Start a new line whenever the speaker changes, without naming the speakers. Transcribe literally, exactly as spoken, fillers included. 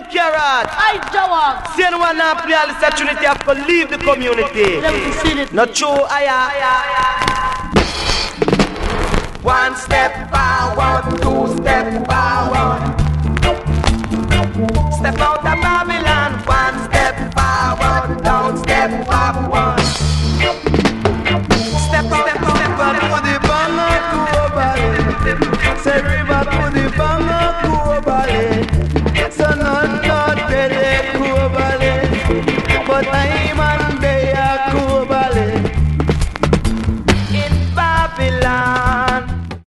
carrot.
I Jawak.
See anyone now play all this Trinity have to leave the community. Not true, I. One step forward, two step forward.